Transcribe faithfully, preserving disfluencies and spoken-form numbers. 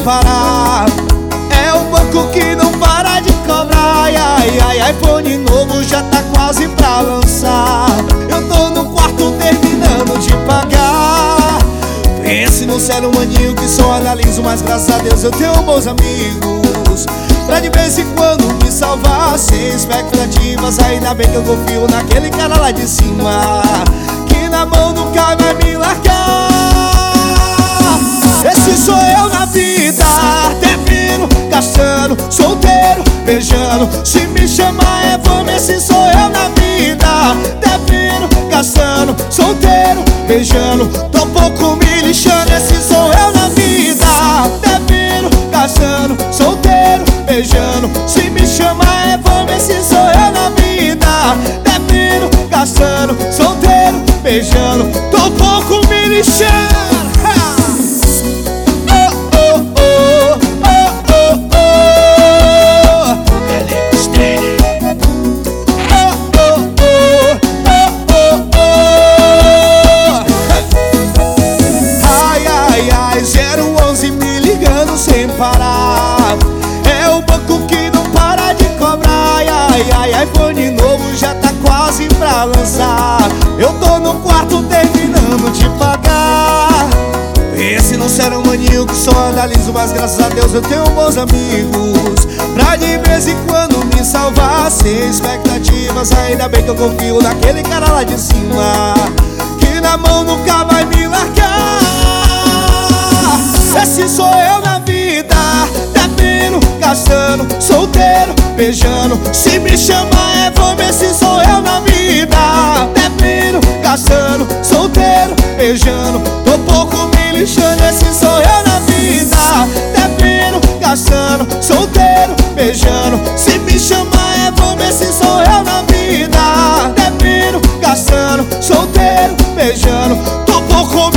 parar. É o banco que não para de cobrar. Ai, ai, ai, iPhone novo já tá quase pra lançar. Eu tô no quarto terminando de pagar. Pense no sério maninho que só analiso, mas graças a Deus eu tenho bons amigos pra de vez em quando me salvar. Sem expectativas, ainda bem que eu confio naquele cara lá de cima, que na mão nunca vai me largar. Esse sou eu na vida, devendo, gastando, solteiro, beijando. Se me chamar é vamos, esse sou eu na vida, devendo, gastando, solteiro, beijando. Tô pouco me lixando, esse sou eu na vida, devendo, gastando, solteiro, beijando. Se me chamar é vamos, esse sou eu na vida, devendo, gastando, solteiro, beijando. Tô pouco me lixando. Sem parar, é o banco que não para de cobrar. Ai, ai, ai, iPhone novo já tá quase pra lançar. Eu tô no quarto terminando de pagar. Esse não será um maninho que só analiso, mas graças a Deus eu tenho bons amigos pra de vez em quando me salvar. Sem expectativas, ainda bem que eu confio naquele cara lá de cima, que na mão nunca vai me largar. Esse sou eu na vida, devendo, gastando, solteiro, beijando. Se me chamar é vamos, esse sou eu na vida, devendo, gastando, solteiro, beijando. Tô pouco me lixando, esse sou eu na vida, devendo, gastando, solteiro, beijando. Se me chamar é vamos, esse sou eu na vida, devendo, gastando, solteiro, beijando. Tô pouco